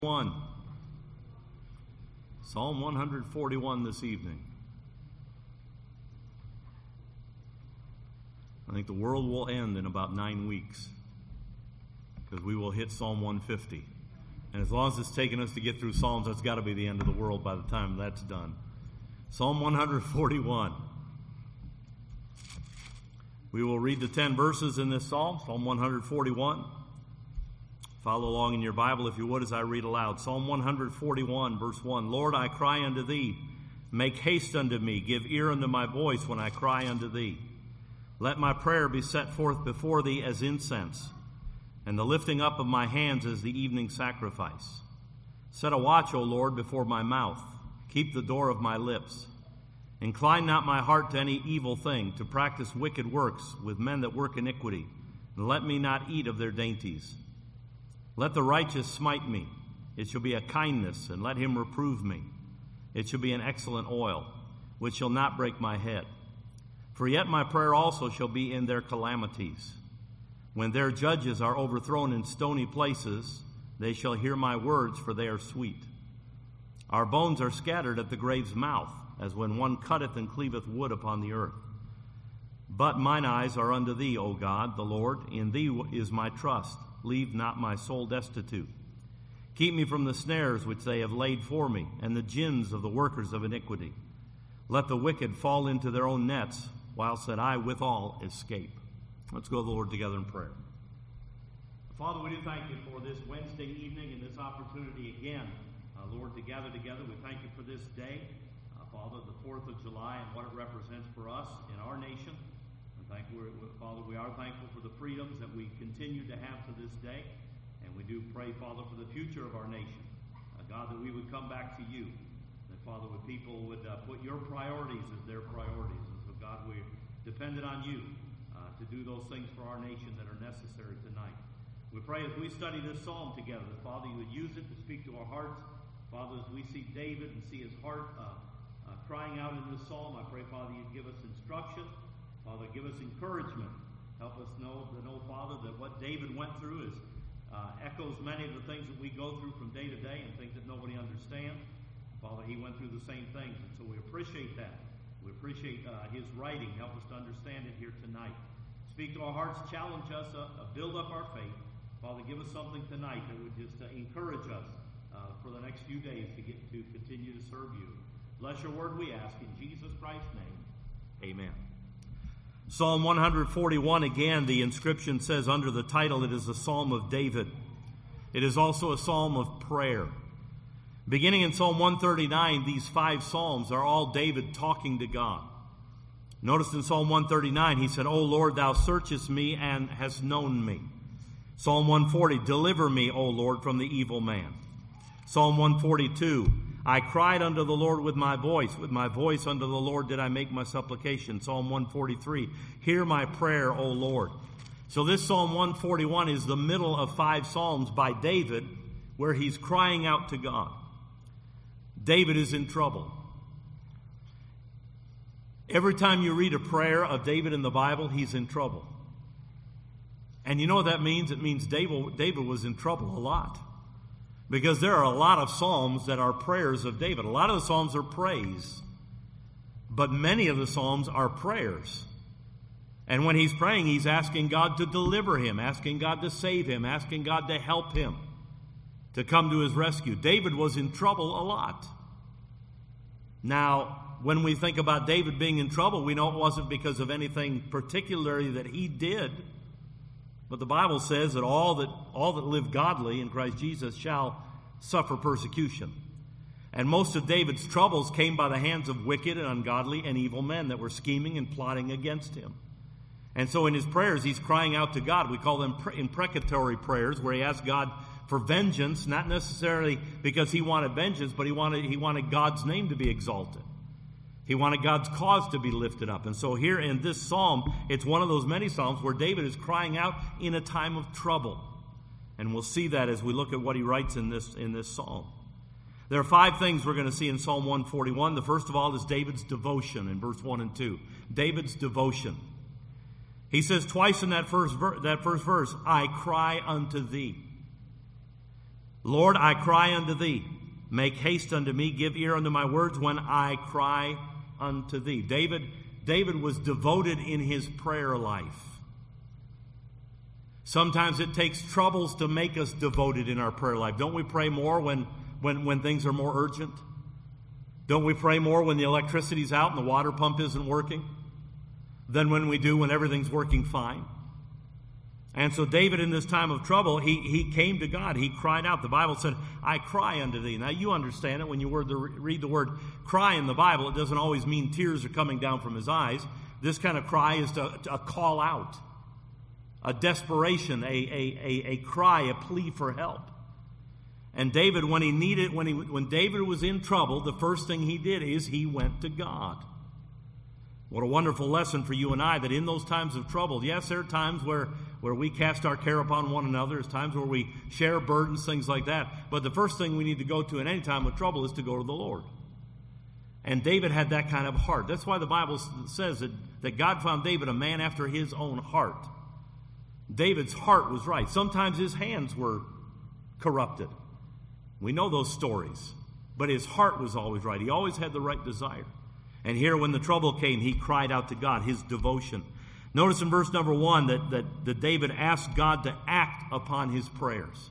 Psalm 141 this evening. I think the world will end in about 9 weeks because we will hit Psalm 150. And as long as it's taken us to get through Psalms, that's got to be the end of the world by the time that's done. Psalm 141. We will read the 10 verses in this psalm, Psalm 141. Follow along in your Bible, if you would, as I read aloud. Psalm 141, verse 1. Lord, I cry unto thee. Make haste unto me. Give ear unto my voice when I cry unto thee. Let my prayer be set forth before thee as incense, and the lifting up of my hands as the evening sacrifice. Set a watch, O Lord, before my mouth. Keep the door of my lips. Incline not my heart to any evil thing, to practice wicked works with men that work iniquity, and let me not eat of their dainties. Let the righteous smite me. It shall be a kindness, and let him reprove me. It shall be an excellent oil, which shall not break my head. For yet my prayer also shall be in their calamities. When their judges are overthrown in stony places, they shall hear my words, for they are sweet. Our bones are scattered at the grave's mouth, as when one cutteth and cleaveth wood upon the earth. But mine eyes are unto thee, O God, the Lord. In thee is my trust. Leave not my soul destitute. Keep me from the snares which they have laid for me, and the gins of the workers of iniquity. Let the wicked fall into their own nets, whilst that I withal escape. Let's go to the Lord together in prayer. Father, we do thank you for this Wednesday evening and this opportunity again, Lord, to gather together. We thank you for this day, Father, the 4th of July, and what it represents for us in our nation. Father, we are thankful for the freedoms that we continue to have to this day. And we do pray, Father, for the future of our nation. God, that we would come back to you. That, Father, people would put your priorities as their priorities. And so, God, we're dependent on you to do those things for our nation that are necessary tonight. We pray as we study this psalm together, that, Father, you would use it to speak to our hearts. Father, as we see David and see his heart crying out in this psalm, I pray, Father, you'd give us instruction. Father, give us encouragement. Help us know, Father, that what David went through echoes many of the things that we go through from day to day and things that nobody understands. Father, he went through the same things, and so we appreciate that. We appreciate his writing. Help us to understand it here tonight. Speak to our hearts, challenge us, build up our faith. Father, give us something tonight that would just encourage us for the next few days to continue to serve you. Bless your word, we ask, in Jesus Christ's name. Amen. Psalm 141, again, the inscription says under the title, it is a psalm of David. It is also a psalm of prayer. Beginning in Psalm 139, these 5 psalms are all David talking to God. Notice in Psalm 139, he said, O Lord, thou searchest me and hast known me. Psalm 140, deliver me, O Lord, from the evil man. Psalm 142, I cried unto the Lord with my voice unto the Lord did I make my supplication. Psalm 143, hear my prayer, O Lord. So this Psalm 141 is the middle of 5 psalms by David where he's crying out to God. David is in trouble. Every time you read a prayer of David in the Bible, he's in trouble. And you know what that means? It means David was in trouble a lot. Because there are a lot of psalms that are prayers of David. A lot of the psalms are praise. But many of the psalms are prayers. And when he's praying, he's asking God to deliver him, asking God to save him, asking God to help him, to come to his rescue. David was in trouble a lot. Now, when we think about David being in trouble, we know it wasn't because of anything particularly that he did. But the Bible says that all that live godly in Christ Jesus shall suffer persecution. And most of David's troubles came by the hands of wicked and ungodly and evil men that were scheming and plotting against him. And so in his prayers, he's crying out to God. We call them imprecatory prayers, where he asks God for vengeance, not necessarily because he wanted vengeance, but he wanted God's name to be exalted. He wanted God's cause to be lifted up. And so here in this psalm, it's one of those many psalms where David is crying out in a time of trouble. And we'll see that as we look at what he writes in this psalm. There are 5 things we're going to see in Psalm 141. The first of all is David's devotion in verse 1 and 2. David's devotion. He says twice in that first verse, I cry unto thee. Lord, I cry unto thee. Make haste unto me. Give ear unto my words when I cry unto thee. David was devoted in his prayer life. Sometimes it takes troubles to make us devoted in our prayer life. Don't we pray more when things are more urgent? Don't we pray more when the electricity's out and the water pump isn't working than when we do when everything's working fine? And so David, in this time of trouble, he came to God. He cried out. The Bible said, I cry unto thee. Now, you understand it. When you read the word cry in the Bible, it doesn't always mean tears are coming down from his eyes. This kind of cry is a call out, a desperation, a cry, a plea for help. And David, when David was in trouble, the first thing he did is he went to God. What a wonderful lesson for you and I, that in those times of trouble, yes, there are times where we cast our care upon one another. There's times where we share burdens, things like that. But the first thing we need to go to in any time of trouble is to go to the Lord. And David had that kind of heart. That's why the Bible says that God found David a man after his own heart. David's heart was right. Sometimes his hands were corrupted. We know those stories. But his heart was always right. He always had the right desire. And here, when the trouble came, he cried out to God, his devotion. Notice in verse number 1 that David asked God to act upon his prayers.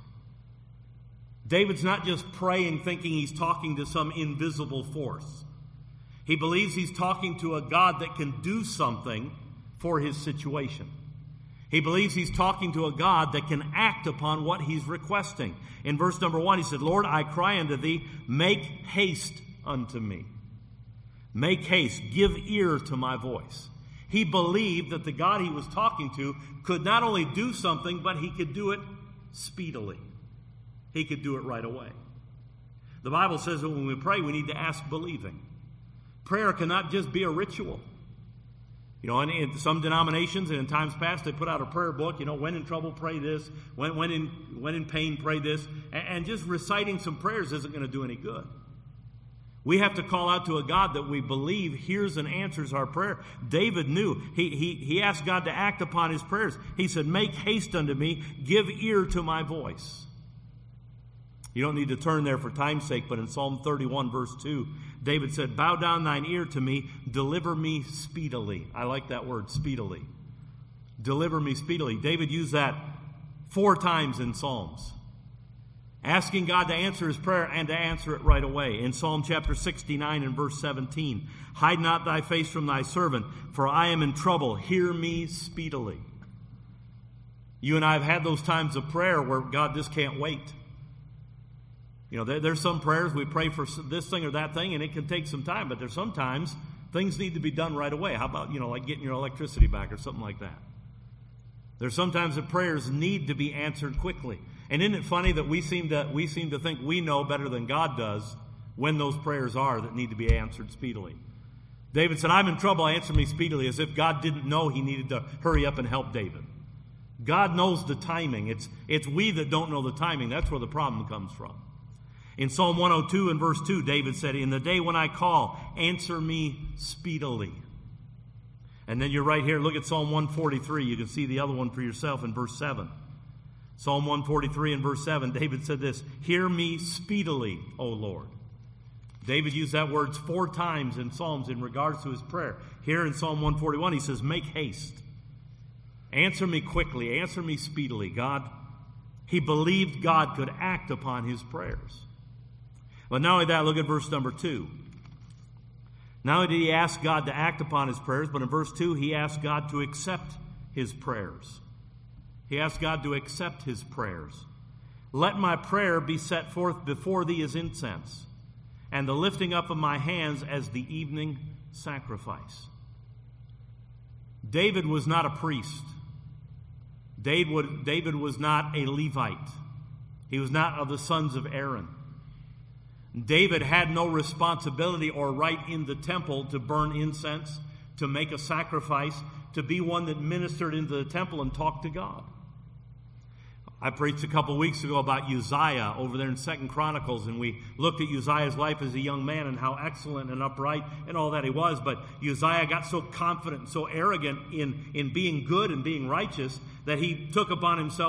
David's not just praying thinking he's talking to some invisible force. He believes he's talking to a God that can do something for his situation. He believes he's talking to a God that can act upon what he's requesting. In verse number 1, he said, Lord, I cry unto thee, make haste unto me. Make haste, give ear to my voice. He believed that the God he was talking to could not only do something, but he could do it speedily. He could do it right away. The Bible says that when we pray, we need to ask believing. Prayer cannot just be a ritual. You know, in some denominations and in times past, they put out a prayer book, you know, when in trouble, pray this. When in pain, pray this. And just reciting some prayers isn't going to do any good. We have to call out to a God that we believe hears and answers our prayer. David knew. He asked God to act upon his prayers. He said, make haste unto me, give ear to my voice. You don't need to turn there for time's sake, but in Psalm 31, verse 2, David said, bow down thine ear to me, deliver me speedily. I like that word, speedily. Deliver me speedily. David used that 4 times in Psalms, asking God to answer his prayer and to answer it right away. In Psalm chapter 69 and verse 17, hide not thy face from thy servant, for I am in trouble. Hear me speedily. You and I have had those times of prayer where God just can't wait. You know, there's some prayers we pray for this thing or that thing, and it can take some time, but there's sometimes things need to be done right away. How about, like getting your electricity back or something like that? There's sometimes that prayers need to be answered quickly. And isn't it funny that we seem to think we know better than God does when those prayers are that need to be answered speedily? David said, I'm in trouble, answer me speedily, as if God didn't know he needed to hurry up and help David. God knows the timing. It's we that don't know the timing. That's where the problem comes from. In Psalm 102 and verse 2, David said, in the day when I call, answer me speedily. And then you're right here, look at Psalm 143. You can see the other one for yourself in verse 7. Psalm 143 and verse 7, David said this, hear me speedily, O Lord. David used that word 4 times in Psalms in regards to his prayer. Here in Psalm 141, he says, make haste. Answer me quickly, answer me speedily. God, he believed God could act upon his prayers. But not only that, look at verse number 2. Not only did he ask God to act upon his prayers, but in verse 2, he asked God to accept his prayers. He asked God to accept his prayers. Let my prayer be set forth before thee as incense, and the lifting up of my hands as the evening sacrifice. David was not a priest. David was not a Levite. He was not of the sons of Aaron. David had no responsibility or right in the temple to burn incense, to make a sacrifice, to be one that ministered into the temple and talked to God. I preached a couple weeks ago about Uzziah over there in 2 Chronicles, and we looked at Uzziah's life as a young man and how excellent and upright and all that he was. But Uzziah got so confident and so arrogant in being good and being righteous that he took upon himself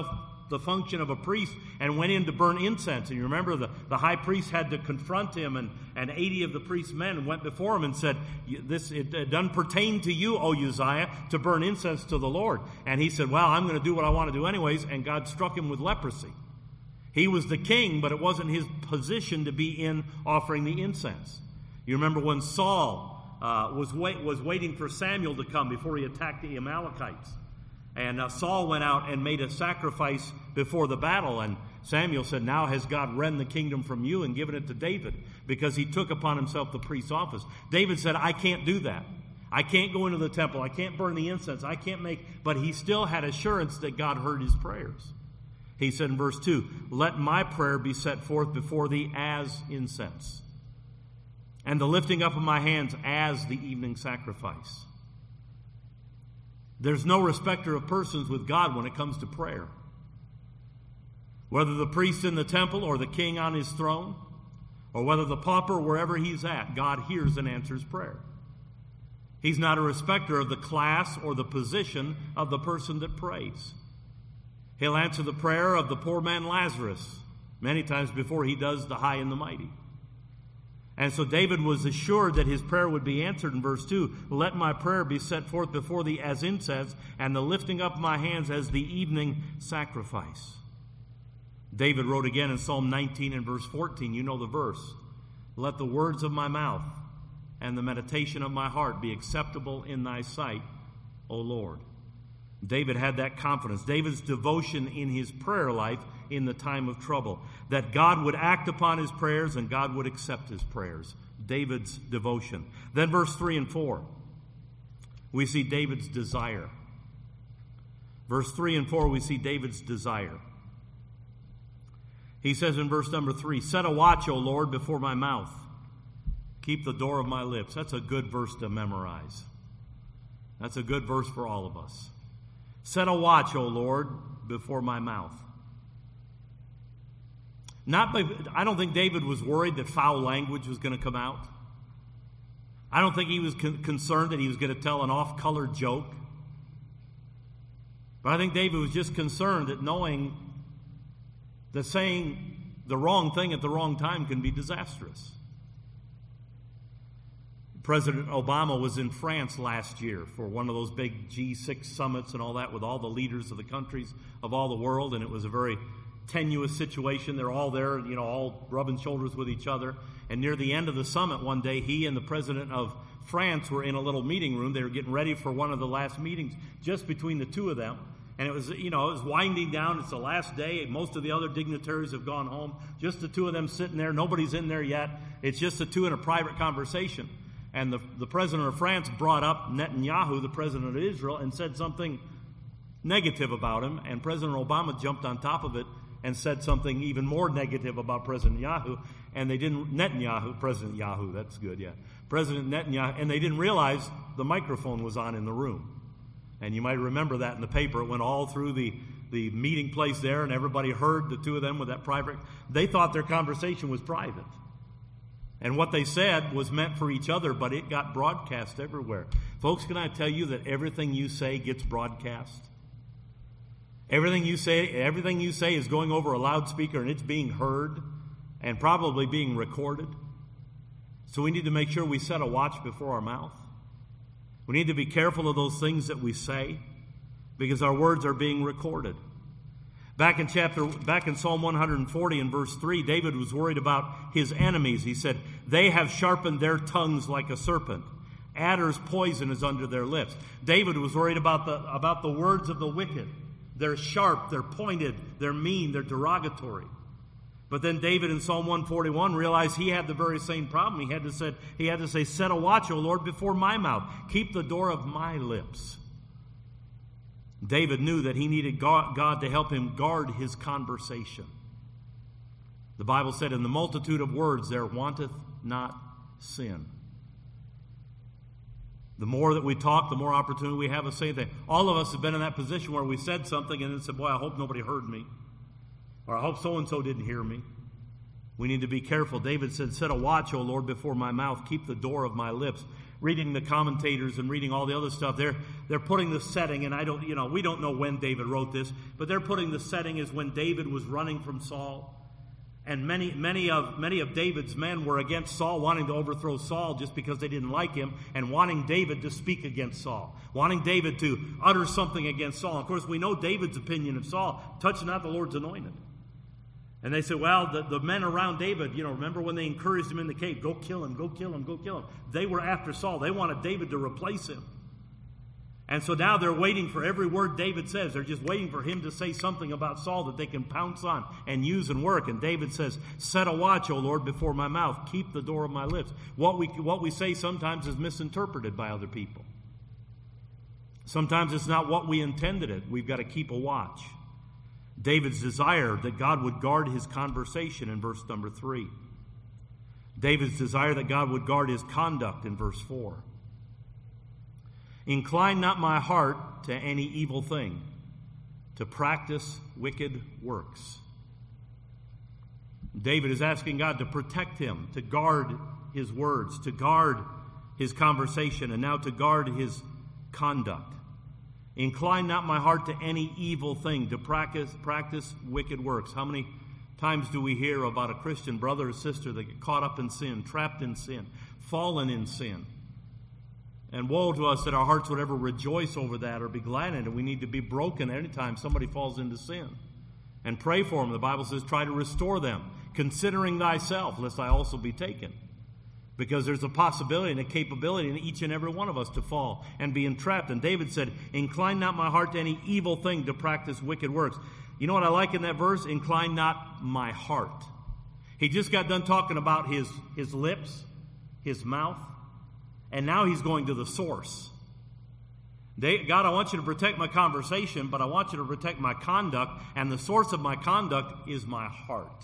the function of a priest and went in to burn incense. And you remember the high priest had to confront him, and 80 of the priest's men went before him and said, it doesn't pertain to you, O Uzziah, to burn incense to the Lord. And he said, well, I'm going to do what I want to do anyways, and God struck him with leprosy. He was the king, but it wasn't his position to be in offering the incense. You remember when Saul was waiting for Samuel to come before he attacked the Amalekites. And Saul went out and made a sacrifice before the battle. And Samuel said, now has God rent the kingdom from you and given it to David, because he took upon himself the priest's office. David said, I can't do that. I can't go into the temple. I can't burn the incense. I can't make... But he still had assurance that God heard his prayers. He said in verse 2, let my prayer be set forth before thee as incense, and the lifting up of my hands as the evening sacrifice. There's no respecter of persons with God when it comes to prayer. Whether the priest in the temple or the king on his throne, or whether the pauper wherever he's at, God hears and answers prayer. He's not a respecter of the class or the position of the person that prays. He'll answer the prayer of the poor man Lazarus many times before he does the high and the mighty. And so David was assured that his prayer would be answered in verse 2. Let my prayer be set forth before thee as incense, and the lifting up my hands as the evening sacrifice. David wrote again in Psalm 19 and verse 14. You know the verse. Let the words of my mouth and the meditation of my heart be acceptable in thy sight, O Lord. David had that confidence. David's devotion in his prayer life in the time of trouble. That God would act upon his prayers and God would accept his prayers. David's devotion. Then verse 3 and 4, we see David's desire. Verse 3 and 4, we see David's desire. He says in verse number 3, set a watch, O Lord, before my mouth. Keep the door of my lips. That's a good verse to memorize. That's a good verse for all of us. Set a watch, O Lord, before my mouth. I don't think David was worried that foul language was going to come out. I don't think he was concerned that he was going to tell an off-color joke. But I think David was just concerned that knowing that saying the wrong thing at the wrong time can be disastrous. President Obama was in France last year for one of those big G6 summits and all that with all the leaders of the countries of all the world, and it was a very tenuous situation. They're all there, all rubbing shoulders with each other. And near the end of the summit one day, he and the president of France were in a little meeting room. They were getting ready for one of the last meetings just between the two of them. And it was, it was winding down. It's the last day. Most of the other dignitaries have gone home. Just the two of them sitting there. Nobody's in there yet. It's just the two in a private conversation. And the president of France brought up Netanyahu, the president of Israel, and said something negative about him. And President Obama jumped on top of it and said something even more negative about President Netanyahu. And they didn't, President Yahoo, that's good, yeah. President Netanyahu, and they didn't realize the microphone was on in the room. And you might remember that in the paper. It went all through the meeting place there, and everybody heard the two of them with that private. They thought their conversation was private. And what they said was meant for each other, but it got broadcast everywhere. Folks, can I tell you that everything you say gets broadcast? Everything you say is going over a loudspeaker, and it's being heard and probably being recorded. So we need to make sure we set a watch before our mouth. We need to be careful of those things that we say because our words are being recorded. Back in Psalm 140 and verse 3, David was worried about his enemies. He said, they have sharpened their tongues like a serpent. Adder's poison is under their lips. David was worried about the words of the wicked. They're sharp, they're pointed, they're mean, they're derogatory. But then David in Psalm 141 realized he had the very same problem. He had to say, set a watch, O Lord, before my mouth. Keep the door of my lips. David knew that he needed God to help him guard his conversation. The Bible said, in the multitude of words there wanteth not sin. The more that we talk, the more opportunity we have to say that. All of us have been in that position where we said something and then said, boy, I hope nobody heard me. Or I hope so-and-so didn't hear me. We need to be careful. David said, set a watch, O Lord, before my mouth. Keep the door of my lips. reading the commentators and reading all the other stuff, they're putting the setting, and we don't know when David wrote this, but they're putting the setting as when David was running from Saul. And many of David's men were against Saul, wanting to overthrow Saul just because they didn't like him, and wanting David to speak against Saul, wanting David to utter something against Saul. Of course, we know David's opinion of Saul: touch not the Lord's anointed. And they said, well, the men around David, remember when they encouraged him in the cave, go kill him, go kill him, go kill him. They were after Saul. They wanted David to replace him. And so now they're waiting for every word David says. They're just waiting for him to say something about Saul that they can pounce on and use and work. And David says, set a watch, O Lord, before my mouth. Keep the door of my lips. What we say sometimes is misinterpreted by other people. Sometimes it's not what we intended it. We've got to keep a watch. David's desire that God would guard his conversation in verse number 3. David's desire that God would guard his conduct in verse 4. Incline not my heart to any evil thing, to practice wicked works. David is asking God to protect him, to guard his words, to guard his conversation, and now to guard his conduct. Incline not my heart to any evil thing, to practice wicked works. How many times do we hear about a Christian brother or sister that get caught up in sin, trapped in sin, fallen in sin? And woe to us that our hearts would ever rejoice over that or be glad in it. We need to be broken anytime somebody falls into sin. And pray for them. The Bible says, try to restore them, considering thyself, lest I also be taken. Because there's a possibility and a capability in each and every one of us to fall and be entrapped. And David said, incline not my heart to any evil thing, to practice wicked works. You know what I like in that verse? Incline not my heart. He just got done talking about his lips, his mouth, and now he's going to the source. God, I want you to protect my conversation, but I want you to protect my conduct, and the source of my conduct is my heart.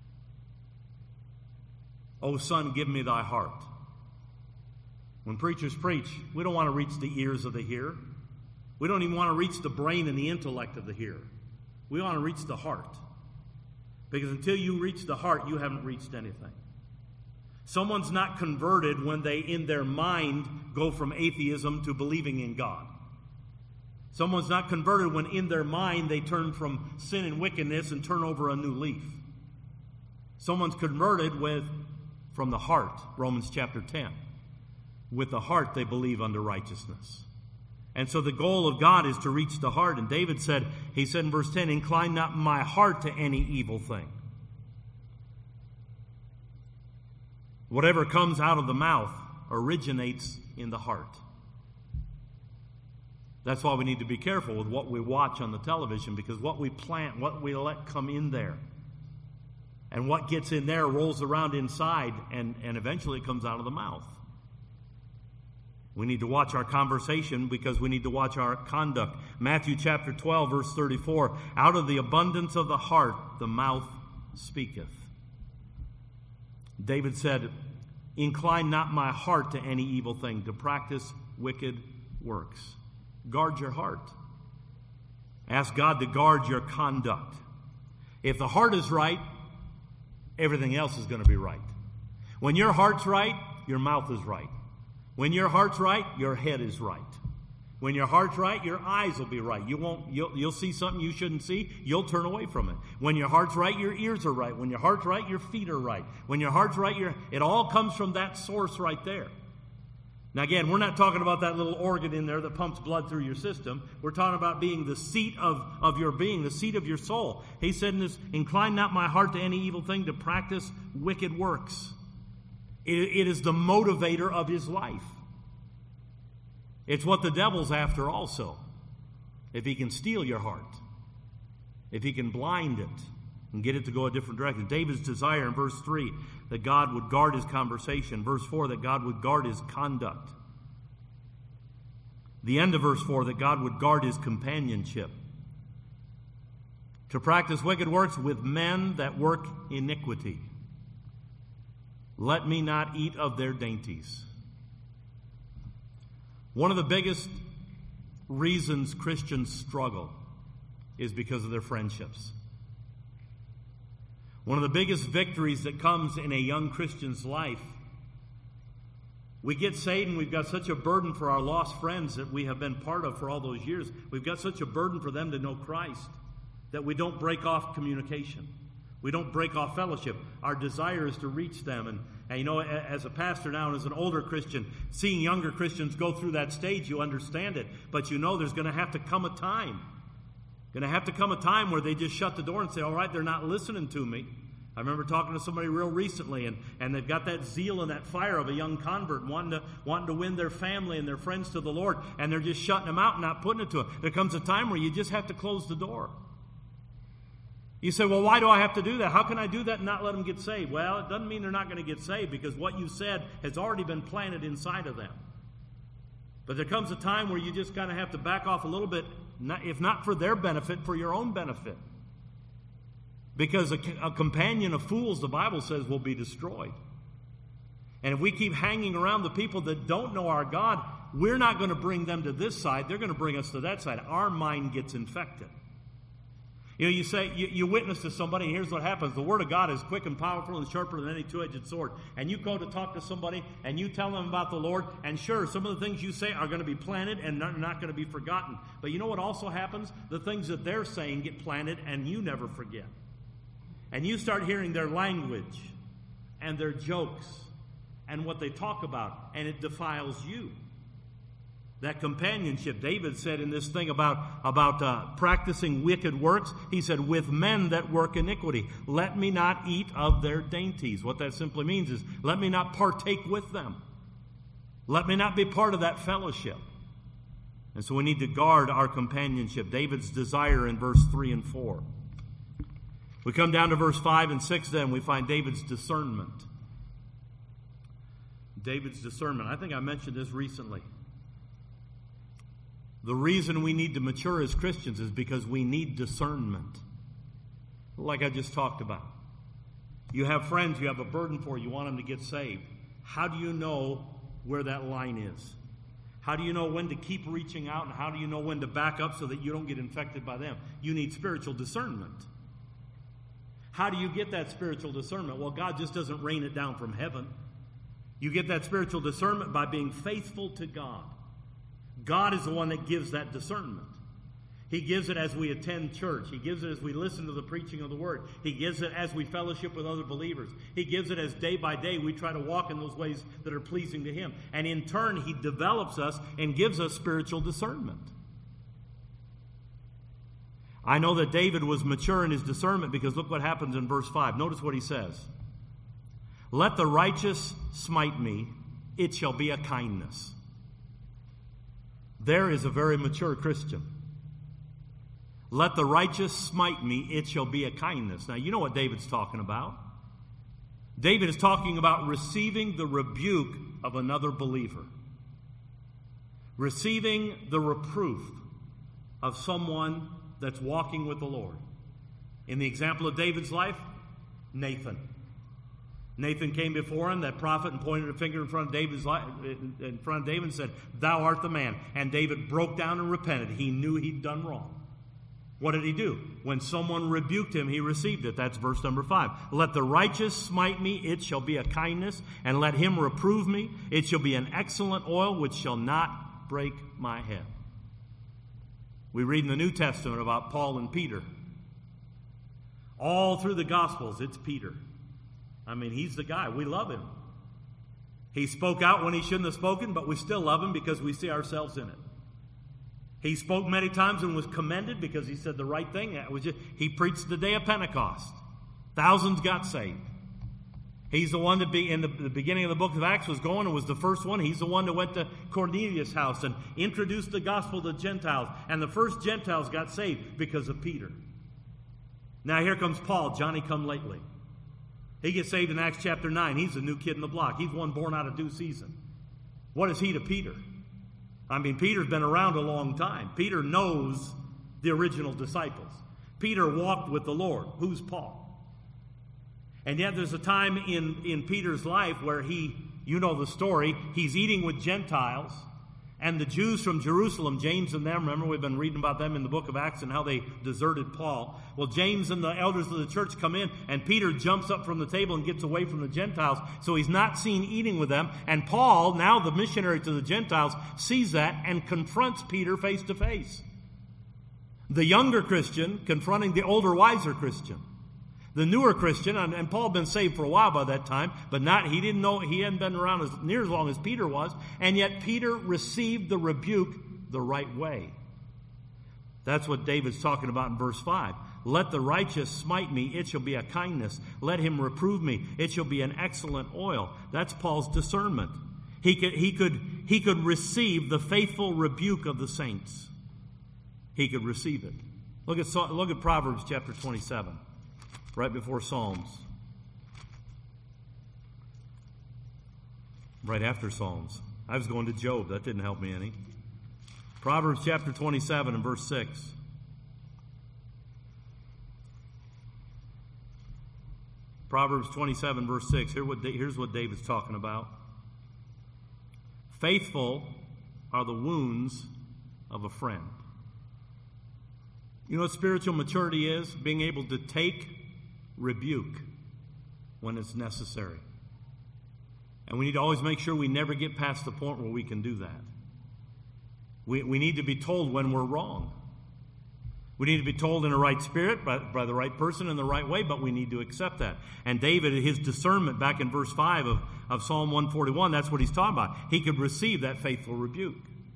O son, give me thy heart. When preachers preach, we don't want to reach the ears of the hearer. We don't even want to reach the brain and the intellect of the hearer. We want to reach the heart. Because until you reach the heart, you haven't reached anything. Someone's not converted when they, in their mind, go from atheism to believing in God. Someone's not converted when, in their mind, they turn from sin and wickedness and turn over a new leaf. Someone's converted from the heart, Romans chapter 10. With the heart they believe unto righteousness. And so the goal of God is to reach the heart. And David said, he said in verse 10, incline not my heart to any evil thing. Whatever comes out of the mouth originates in the heart. That's why we need to be careful with what we watch on the television, because what we plant, what we let come in there, and what gets in there rolls around inside, and eventually it comes out of the mouth. We need to watch our conversation because we need to watch our conduct. Matthew chapter 12, verse 34, out of the abundance of the heart, the mouth speaketh. David said, incline not my heart to any evil thing, to practice wicked works. Guard your heart. Ask God to guard your conduct. If the heart is right, everything else is going to be right. When your heart's right, your mouth is right. When your heart's right, your head is right. When your heart's right, your eyes will be right. You'll see something you shouldn't see, you'll turn away from it. When your heart's right, your ears are right. When your heart's right, your feet are right. When your heart's right, it all comes from that source right there. Now again, we're not talking about that little organ in there that pumps blood through your system. We're talking about being the seat of your being, the seat of your soul. He said in this, incline not my heart to any evil thing, to practice wicked works. It is the motivator of his life. It's what the devil's after also. If he can steal your heart, if he can blind it and get it to go a different direction. David's desire in verse 3, that God would guard his conversation. Verse 4, that God would guard his conduct. The end of verse 4, that God would guard his companionship. To practice wicked works with men that work iniquity. Let me not eat of their dainties. One of the biggest reasons Christians struggle is because of their friendships. One of the biggest victories that comes in a young Christian's life We get saved and we've got such a burden for our lost friends that we have been part of for all those years. We've got such a burden for them to know Christ that we don't break off communication. We don't break off fellowship. Our desire is to reach them. And you know, as a pastor now and as an older Christian, seeing younger Christians go through that stage, you understand it. But you know there's going to have to come a time. Going to have to come a time where they just shut the door and say, all right, they're not listening to me. I remember talking to somebody real recently, and they've got that zeal and that fire of a young convert wanting to win their family and their friends to the Lord, and they're just shutting them out and not putting it to them. There comes a time where you just have to close the door. You say, well, why do I have to do that? How can I do that and not let them get saved? Well, it doesn't mean they're not going to get saved, because what you said has already been planted inside of them. But there comes a time where you just kind of have to back off a little bit, if not for their benefit, for your own benefit. Because a companion of fools, the Bible says, will be destroyed. And if we keep hanging around the people that don't know our God, we're not going to bring them to this side. They're going to bring us to that side. Our mind gets infected. You know, you say, you witness to somebody, and here's what happens. The Word of God is quick and powerful and sharper than any two-edged sword. And you go to talk to somebody, and you tell them about the Lord, and sure, some of the things you say are going to be planted and not going to be forgotten. But you know what also happens? The things that they're saying get planted, and you never forget. And you start hearing their language and their jokes and what they talk about, and it defiles you. That companionship, David said in this thing about practicing wicked works, he said, with men that work iniquity, let me not eat of their dainties. What that simply means is, let me not partake with them. Let me not be part of that fellowship. And so we need to guard our companionship. David's desire in verse 3 and 4. We come down to verse 5 and 6 then, we find David's discernment. David's discernment. I think I mentioned this recently. The reason we need to mature as Christians is because we need discernment. Like I just talked about. You have friends you have a burden for, you want them to get saved. How do you know where that line is? How do you know when to keep reaching out, and how do you know when to back up so that you don't get infected by them? You need spiritual discernment. How do you get that spiritual discernment? Well, God just doesn't rain it down from heaven. You get that spiritual discernment by being faithful to God. God is the one that gives that discernment. He gives it as we attend church. He gives it as we listen to the preaching of the Word. He gives it as we fellowship with other believers. He gives it as day by day we try to walk in those ways that are pleasing to Him. And in turn, He develops us and gives us spiritual discernment. I know that David was mature in his discernment because look what happens in verse 5. Notice what he says. Let the righteous smite me, it shall be a kindness. There is a very mature Christian. Let the righteous smite me, it shall be a kindness. Now, you know what David's talking about. David is talking about receiving the rebuke of another believer. Receiving the reproof of someone that's walking with the Lord. In the example of David's life, Nathan. Nathan came before him, that prophet, and pointed a finger in front of David and said, "Thou art the man." And David broke down and repented. He knew he'd done wrong. What did he do? When someone rebuked him, he received it. That's verse number 5. Let the righteous smite me, it shall be a kindness, and let him reprove me, it shall be an excellent oil which shall not break my head. We read in the New Testament about Paul and Peter. All through the Gospels, it's Peter. I mean, he's the guy. We love him. He spoke out when he shouldn't have spoken, but we still love him because we see ourselves in it. He spoke many times and was commended because he said the right thing. He preached the day of Pentecost. Thousands got saved. He's the one that in the beginning of the book of Acts was going and was the first one. He's the one that went to Cornelius' house and introduced the gospel to Gentiles. And the first Gentiles got saved because of Peter. Now here comes Paul, Johnny come lately. He gets saved in Acts chapter 9. He's a new kid in the block. He's one born out of due season. What is he to Peter? I mean, Peter's been around a long time. Peter knows the original disciples. Peter walked with the Lord. Who's Paul? And yet there's a time in Peter's life where you know the story, he's eating with Gentiles, And the Jews from Jerusalem, James and them, remember we've been reading about them in the book of Acts and how they deserted Paul. Well, James and the elders of the church come in, and Peter jumps up from the table and gets away from the Gentiles, so he's not seen eating with them. And Paul, now the missionary to the Gentiles, sees that and confronts Peter face to face. The younger Christian confronting the older, wiser Christian. The newer Christian, and Paul had been saved for a while by that time, but he didn't know, he hadn't been around near as long as Peter was, and yet Peter received the rebuke the right way. That's what David's talking about in verse 5. Let the righteous smite me, it shall be a kindness. Let him reprove me, it shall be an excellent oil. That's Paul's discernment. He could receive the faithful rebuke of the saints. He could receive it. Look at Proverbs chapter 27. Right before Psalms. Right after Psalms. I was going to Job. That didn't help me any. Proverbs chapter 27 and verse 6. Proverbs 27 verse 6. Here's what David's talking about. Faithful are the wounds of a friend. You know what spiritual maturity is? Being able to take rebuke when it's necessary. And we need to always make sure we never get past the point where we can do that. We need to be told when we're wrong. We need to be told in the right spirit, by the right person in the right way, but we need to accept that. And David, his discernment back in verse 5 of Psalm 141, that's what he's talking about. He could receive that faithful rebuke.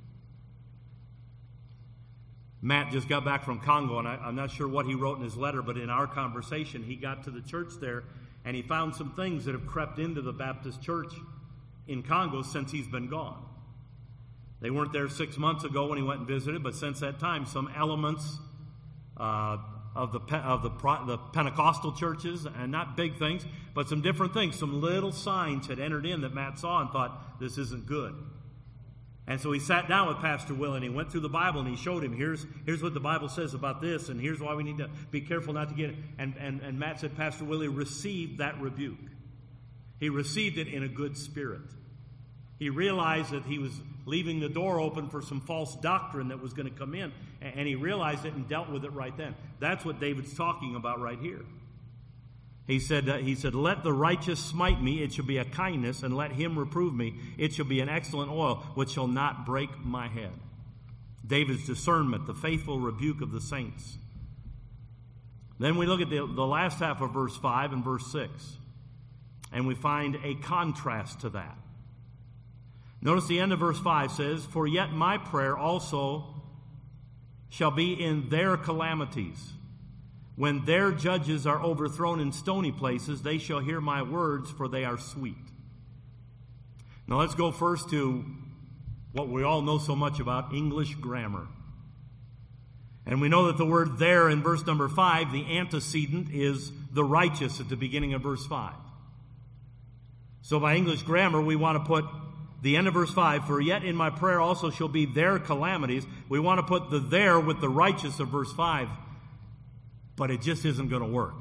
Matt just got back from Congo, and I'm not sure what he wrote in his letter, but in our conversation, he got to the church there, and he found some things that have crept into the Baptist church in Congo since he's been gone. They weren't there 6 months ago when he went and visited, but since that time, some elements of the Pentecostal churches, and not big things, but some different things, some little signs had entered in that Matt saw and thought, this isn't good. And so he sat down with Pastor Will, and he went through the Bible, and he showed him, here's what the Bible says about this, and here's why we need to be careful not to get it. And Matt said Pastor Willie received that rebuke. He received it in a good spirit. He realized that he was leaving the door open for some false doctrine that was going to come in, and he realized it and dealt with it right then. That's what David's talking about right here. He said, let the righteous smite me, it shall be a kindness, and let him reprove me, it shall be an excellent oil, which shall not break my head. David's discernment, the faithful rebuke of the saints. Then we look at the last half of verse 5 and verse 6, and we find a contrast to that. Notice the end of verse 5 says, for yet my prayer also shall be in their calamities. When their judges are overthrown in stony places, they shall hear my words, for they are sweet. Now let's go first to what we all know so much about, English grammar. And we know that the word there in verse number 5, the antecedent is the righteous at the beginning of verse 5. So by English grammar, we want to put the end of verse 5, for yet in my prayer also shall be their calamities. We want to put the there with the righteous of verse 5. But it just isn't going to work.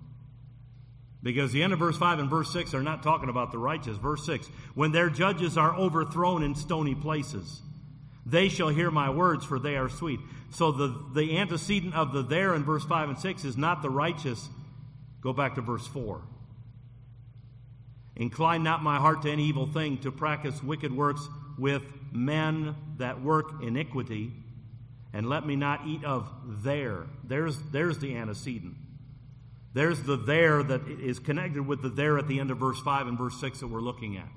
Because the end of verse 5 and verse 6 are not talking about the righteous. Verse 6, when their judges are overthrown in stony places, they shall hear my words, for they are sweet. So the antecedent of the there in verse 5 and 6 is not the righteous. Go back to verse 4. Incline not my heart to any evil thing, to practice wicked works with men that work iniquity. And let me not eat of there. There's the antecedent. There's the there that is connected with the there at the end of verse 5 and verse 6 that we're looking at.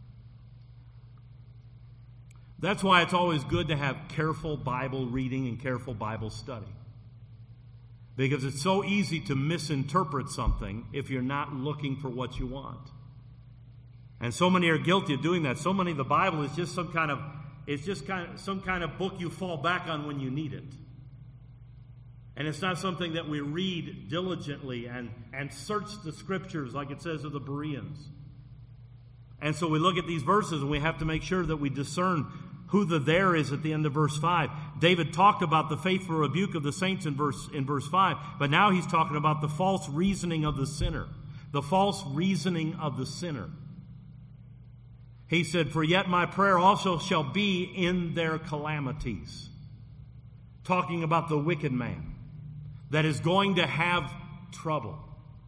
That's why it's always good to have careful Bible reading and careful Bible study. Because it's so easy to misinterpret something if you're not looking for what you want. And so many are guilty of doing that. So many of the Bible is just some kind of some kind of book you fall back on when you need it. And it's not something that we read diligently and search the Scriptures like it says of the Bereans. And so we look at these verses and we have to make sure that we discern who the there is at the end of verse 5. David talked about the faithful rebuke of the saints in verse 5, but now he's talking about the false reasoning of the sinner. The false reasoning of the sinner. He said, for yet my prayer also shall be in their calamities. Talking about the wicked man that is going to have trouble.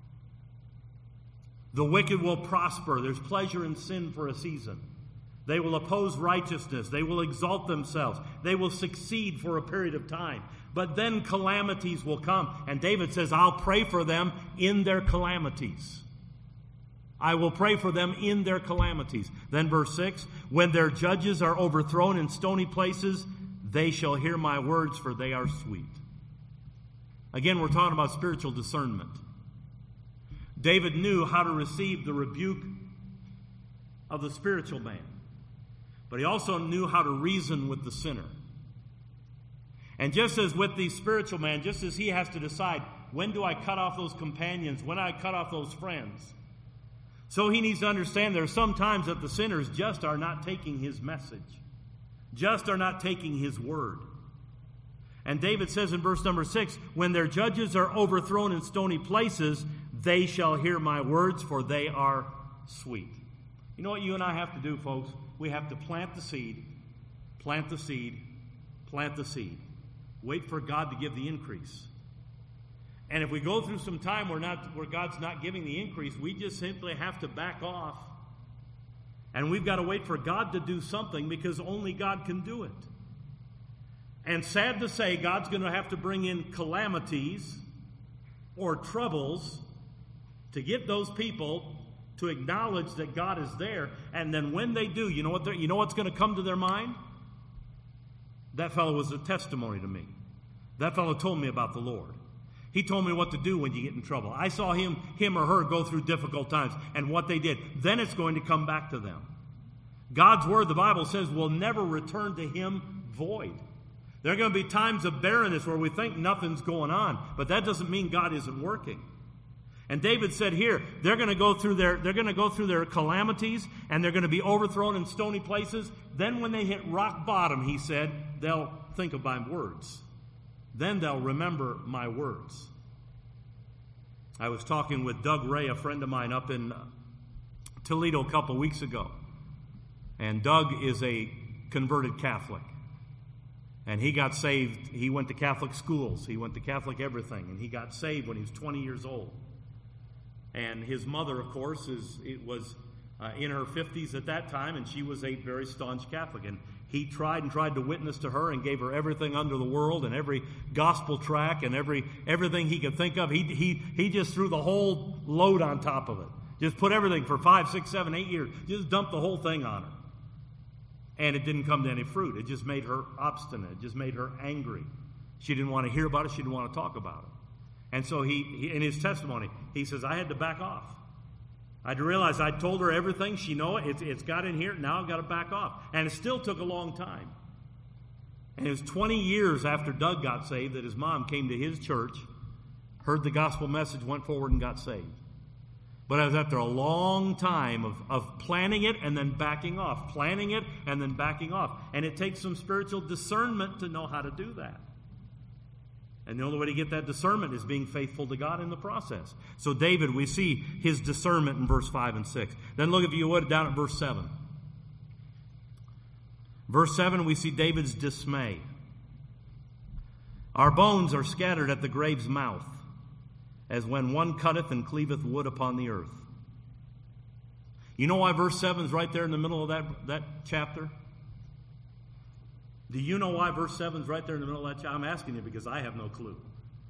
The wicked will prosper. There's pleasure in sin for a season. They will oppose righteousness. They will exalt themselves. They will succeed for a period of time. But then calamities will come. And David says, I'll pray for them in their calamities. I will pray for them in their calamities. Then verse 6, when their judges are overthrown in stony places, they shall hear my words, for they are sweet. Again, we're talking about spiritual discernment. David knew how to receive the rebuke of the spiritual man. But he also knew how to reason with the sinner. And just as with the spiritual man, just as he has to decide, when do I cut off those companions? When do I cut off those friends? So he needs to understand there are some times that the sinners just are not taking his message. Just are not taking his word. And David says in verse number 6, when their judges are overthrown in stony places, they shall hear my words, for they are sweet. You know what you and I have to do, folks? We have to plant the seed, plant the seed, plant the seed. Wait for God to give the increase. And if we go through some time where God's not giving the increase, we just simply have to back off. And we've got to wait for God to do something, because only God can do it. And sad to say, God's going to have to bring in calamities or troubles to get those people to acknowledge that God is there. And then when they do, you know what's going to come to their mind? That fellow was a testimony to me. That fellow told me about the Lord. He told me what to do when you get in trouble. I saw him or her go through difficult times and what they did. Then it's going to come back to them. God's word, the Bible says, will never return to him void. There are going to be times of barrenness where we think nothing's going on, but that doesn't mean God isn't working. And David said here, they're going to go through their calamities, and they're going to be overthrown in stony places. Then when they hit rock bottom, he said, they'll think of my words. Then they'll remember my words. I was talking with Doug Ray, a friend of mine, up in Toledo a couple weeks ago. And Doug is a converted Catholic. And he got saved. He went to Catholic schools. He went to Catholic everything. And he got saved when he was 20 years old. And his mother, of course, was in her 50s at that time, and she was a very staunch Catholic. And he tried to witness to her and gave her everything under the world and every gospel tract and everything he could think of. He just threw the whole load on top of it. Just put everything for 5, 6, 7, 8 years. Just dumped the whole thing on her. And it didn't come to any fruit. It just made her obstinate. It just made her angry. She didn't want to hear about it. She didn't want to talk about it. And so he in his testimony, he says, I had to back off. I had to realize I told her everything. She knows it's got in here. Now I've got to back off. And it still took a long time. And it was 20 years after Doug got saved that his mom came to his church, heard the gospel message, went forward and got saved. But it was after a long time of planning it and then backing off. Planning it and then backing off. And it takes some spiritual discernment to know how to do that. And the only way to get that discernment is being faithful to God in the process. So David, we see his discernment in verse 5 and 6. Then look, if you would, down at verse 7. Verse 7, we see David's dismay. Our bones are scattered at the grave's mouth, as when one cutteth and cleaveth wood upon the earth. You know why verse 7 is right there in the middle of that chapter? Do you know why verse 7 is right there in the middle of that chapter? I'm asking you because I have no clue.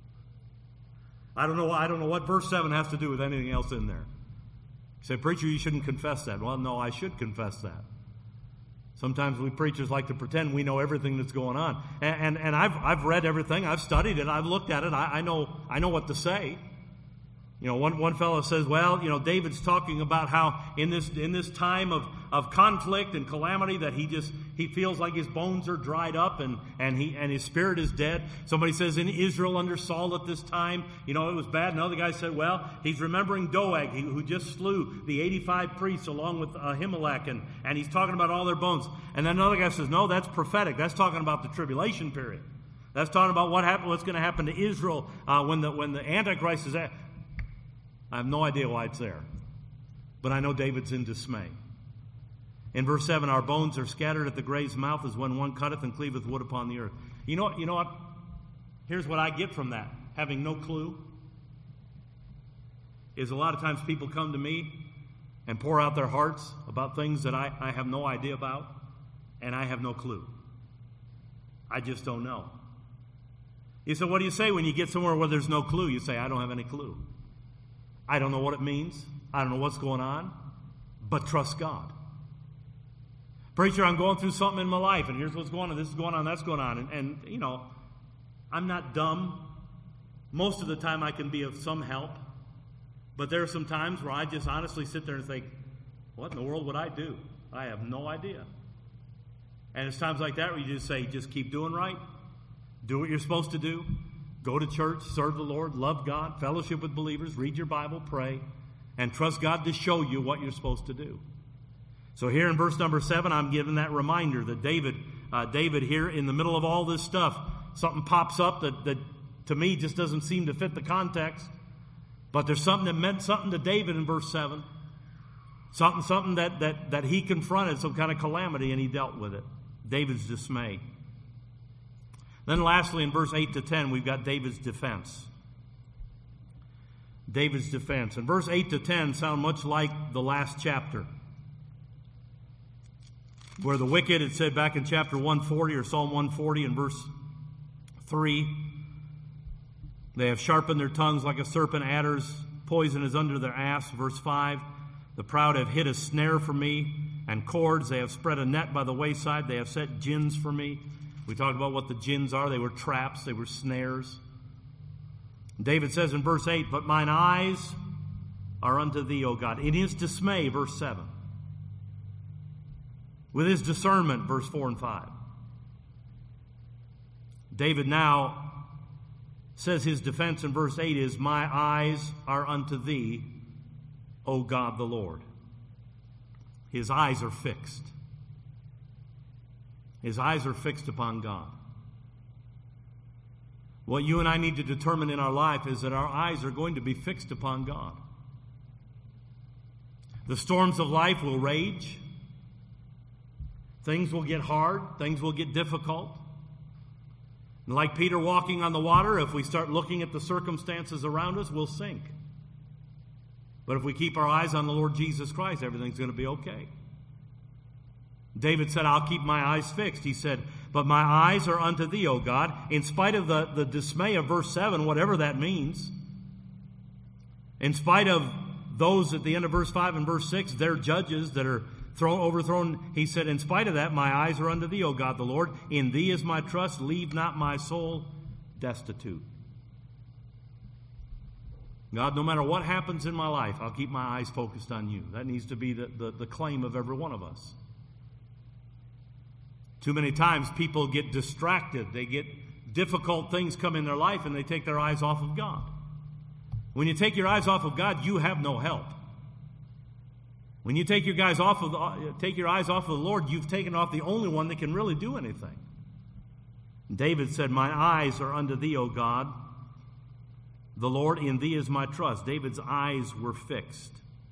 I don't know what verse 7 has to do with anything else in there. You say, preacher, you shouldn't confess that. Well, no, I should confess that. Sometimes we preachers like to pretend we know everything that's going on. And I've read everything. I've studied it. I've looked at it. I know what to say. You know, one fellow says, well, you know, David's talking about how in this time of conflict and calamity that he feels like his bones are dried up and his spirit is dead. Somebody says in Israel under Saul at this time, you know, it was bad. Another guy said, well, he's remembering Doeg, who just slew the 85 priests along with Ahimelech, and he's talking about all their bones. And then another guy says, no, that's prophetic. That's talking about the tribulation period. That's talking about what's going to happen to Israel when the Antichrist is at. I have no idea why it's there. But I know David's in dismay. In verse 7, our bones are scattered at the grave's mouth as when one cutteth and cleaveth wood upon the earth. You know what? Here's what I get from that, having no clue, is a lot of times people come to me and pour out their hearts about things that I have no idea about, and I have no clue. I just don't know. You say, what do you say when you get somewhere where there's no clue? You say, I don't have any clue. I don't know what it means. I don't know what's going on, but trust God. Preacher, I'm going through something in my life, and here's what's going on. This is going on, that's going on. And you know, I'm not dumb. Most of the time I can be of some help. But there are some times where I just honestly sit there and think, what in the world would I do? I have no idea. And it's times like that where you just say, just keep doing right. Do what you're supposed to do. Go to church, serve the Lord, love God, fellowship with believers, read your Bible, pray, and trust God to show you what you're supposed to do. So here in verse number 7, I'm given that reminder that David here in the middle of all this stuff, something pops up that to me just doesn't seem to fit the context. But there's something that meant something to David in verse 7. Something that he confronted, some kind of calamity, and he dealt with it. David's dismay. Then lastly, in verse 8 to 10, we've got David's defense. David's defense. And verse 8 to 10 sound much like the last chapter, where the wicked, it said back in chapter 140 or Psalm 140 in verse 3, they have sharpened their tongues like a serpent, adders, poison is under their asps. Verse 5, the proud have hid a snare for me, and cords. They have spread a net by the wayside. They have set gins for me. We talked about what the gins are. They were traps. They were snares. David says in verse 8, but mine eyes are unto thee, O God. In his dismay, verse 7. With his discernment, verse 4 and 5. David now says his defense in verse 8 is, my eyes are unto thee, O God the Lord. His eyes are fixed. His eyes are fixed upon God. What you and I need to determine in our life is that our eyes are going to be fixed upon God. The storms of life will rage. Things will get hard. Things will get difficult. And like Peter walking on the water, if we start looking at the circumstances around us, we'll sink. But if we keep our eyes on the Lord Jesus Christ, everything's going to be okay. David said, I'll keep my eyes fixed. He said, but my eyes are unto thee, O God. In spite of the dismay of verse 7, whatever that means, in spite of those at the end of verse 5 and verse 6, they're judges that are overthrown. He said, in spite of that, my eyes are unto thee, O God the Lord. In thee is my trust. Leave not my soul destitute. God, no matter what happens in my life, I'll keep my eyes focused on you. That needs to be the claim of every one of us. Too many times people get distracted. They get difficult things come in their life and they take their eyes off of God. When you take your eyes off of God, you have no help. When you take your eyes off of the Lord, you've taken off the only one that can really do anything. David said, my eyes are unto thee, O God. The Lord, in thee is my trust. David's eyes were fixed.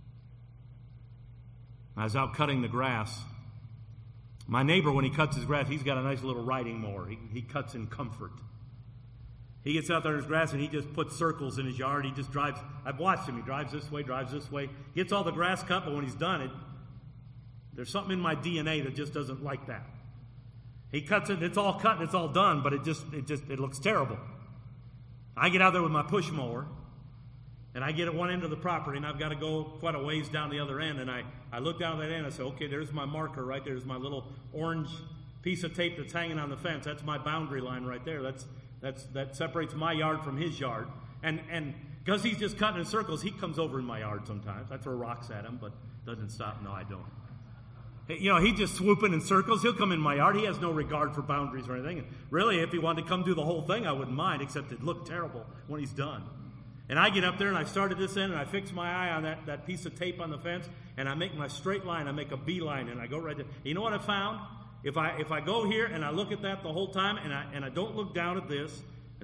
I was out cutting the grass. My neighbor, when he cuts his grass, he's got a nice little riding mower. He cuts in comfort. He gets out there in his grass and he just puts circles in his yard. He just drives. I've watched him. He drives this way. Gets all the grass cut, but when he's done, there's something in my DNA that just doesn't like that. He cuts it, it's all cut and it's all done, but it looks terrible. I get out there with my push mower, and I get at one end of the property, and I've got to go quite a ways down the other end, and I look down that end, and I say, okay, there's my marker right there. There's my little orange piece of tape that's hanging on the fence. That's my boundary line right there. That separates my yard from his yard. And because he's just cutting in circles, he comes over in my yard sometimes. I throw rocks at him, but doesn't stop. No, I don't. You know, he's just swooping in circles. He'll come in my yard. He has no regard for boundaries or anything. And really, if he wanted to come do the whole thing, I wouldn't mind, except it looked terrible when he's done. And I get up there, and I started this end, and I fix my eye on that piece of tape on the fence, and I make my straight line. I make a beeline, and I go right there. You know what I found? If I go here, and I look at that the whole time, and I don't look down at this,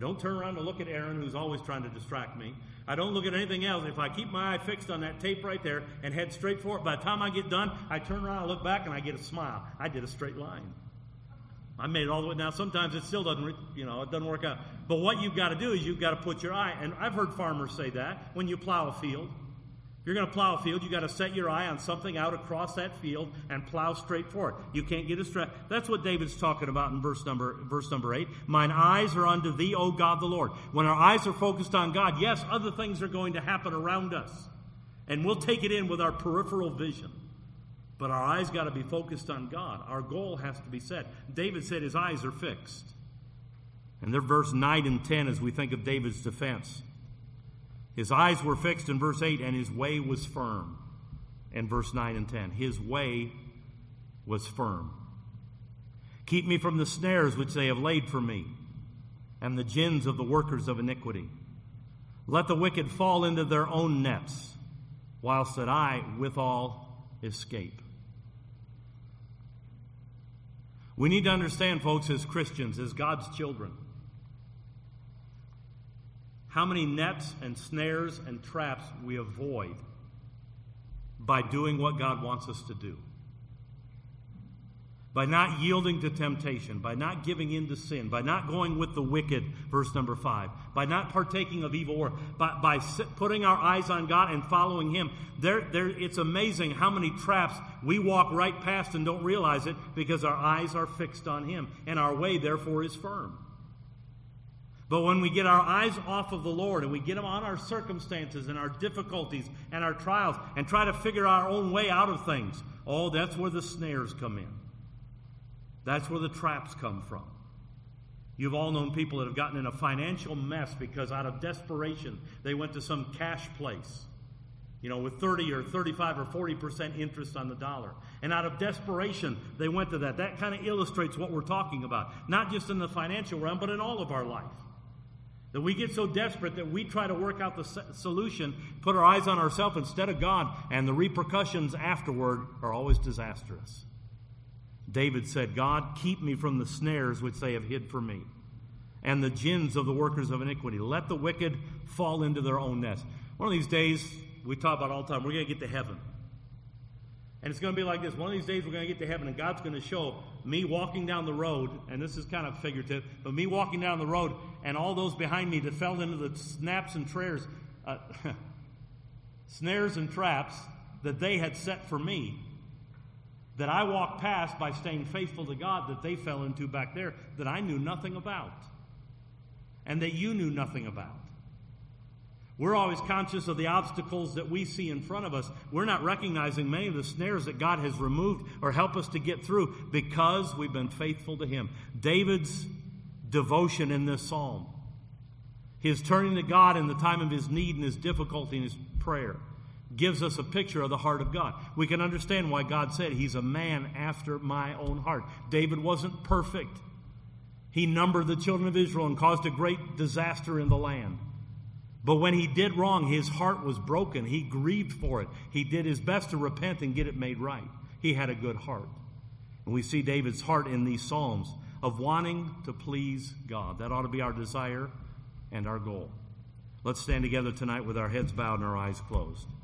don't turn around to look at Aaron, who's always trying to distract me. I don't look at anything else. If I keep my eye fixed on that tape right there and head straight for it, by the time I get done, I turn around, I look back, and I get a smile. I did a straight line. I made it all the way. Now, sometimes it still doesn't, it doesn't work out. But what you've got to do is you've got to put your eye, and I've heard farmers say that when you plow a field. If you're going to plow a field, you've got to set your eye on something out across that field and plow straight for it. You can't get distracted. That's what David's talking about in verse number 8. Mine eyes are unto thee, O God the Lord. When our eyes are focused on God, yes, other things are going to happen around us. And we'll take it in with our peripheral vision. But our eyes got to be focused on God. Our goal has to be set. David said his eyes are fixed. And they're verse 9 and 10 as we think of David's defense. His eyes were fixed in verse 8, and his way was firm. In verse 9 and 10, his way was firm. Keep me from the snares which they have laid for me, and the gins of the workers of iniquity. Let the wicked fall into their own nets, whilst that I withal escape. We need to understand, folks, as Christians, as God's children, how many nets and snares and traps we avoid by doing what God wants us to do. By not yielding to temptation, by not giving in to sin, by not going with the wicked, verse number 5, by not partaking of evil work, by putting our eyes on God and following Him. It's amazing how many traps we walk right past and don't realize it because our eyes are fixed on Him, and our way, therefore, is firm. But when we get our eyes off of the Lord and we get them on our circumstances and our difficulties and our trials and try to figure our own way out of things, that's where the snares come in. That's where the traps come from. You've all known people that have gotten in a financial mess because out of desperation they went to some cash place, with 30 or 35 or 40% interest on the dollar. And out of desperation they went to that. That kind of illustrates what we're talking about, not just in the financial realm, but in all of our life. That we get so desperate that we try to work out the solution, put our eyes on ourselves instead of God, and the repercussions afterward are always disastrous. David said, God, keep me from the snares which they have hid for me, and the gins of the workers of iniquity. Let the wicked fall into their own nest. One of these days, we talk about all the time, we're going to get to heaven. And it's going to be like this. One of these days we're going to get to heaven, and God's going to show me walking down the road, and this is kind of figurative, but me walking down the road, and all those behind me that fell into the snares and traps that they had set for me, that I walked past by staying faithful to God, that they fell into back there, that I knew nothing about, and that you knew nothing about. We're always conscious of the obstacles that we see in front of us. We're not recognizing many of the snares that God has removed or helped us to get through because we've been faithful to Him. David's devotion in this psalm, his turning to God in the time of his need and his difficulty and his prayer, gives us a picture of the heart of God. We can understand why God said He's a man after my own heart. David wasn't perfect. He numbered the children of Israel and caused a great disaster in the land. But when he did wrong, his heart was broken. He grieved for it. He did his best to repent and get it made right. He had a good heart. And we see David's heart in these Psalms of wanting to please God. That ought to be our desire and our goal. Let's stand together tonight with our heads bowed and our eyes closed.